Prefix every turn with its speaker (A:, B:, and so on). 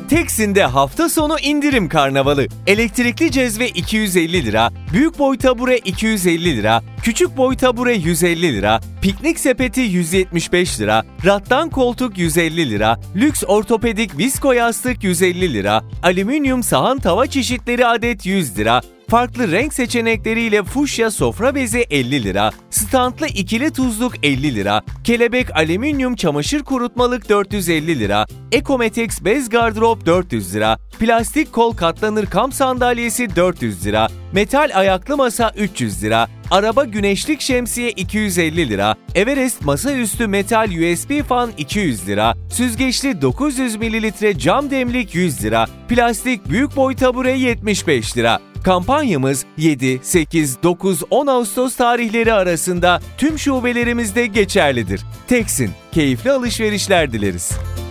A: Teksin'de hafta sonu indirim karnavalı. Elektrikli cezve 250 lira, büyük boy tabure 250 lira, küçük boy tabure 150 lira, piknik sepeti 175 lira, rattan koltuk 150 lira, lüks ortopedik visko yastık 150 lira, alüminyum sahan tava çeşitleri adet 100 lira, farklı renk seçenekleriyle fuşya sofra bezi 50 lira, standlı ikili tuzluk 50 lira, kelebek alüminyum çamaşır kurutmalık 450 lira, Ekometex bez gardırop 400 lira, plastik kol katlanır kamp sandalyesi 400 lira, metal ayaklı masa 300 lira, araba güneşlik şemsiye 250 lira, Everest masaüstü metal USB fan 200 lira, süzgeçli 900 ml cam demlik 100 lira, plastik büyük boy tabure 75 lira. Kampanyamız 7, 8, 9, 10 Ağustos tarihleri arasında tüm şubelerimizde geçerlidir. Teksin, keyifli alışverişler dileriz.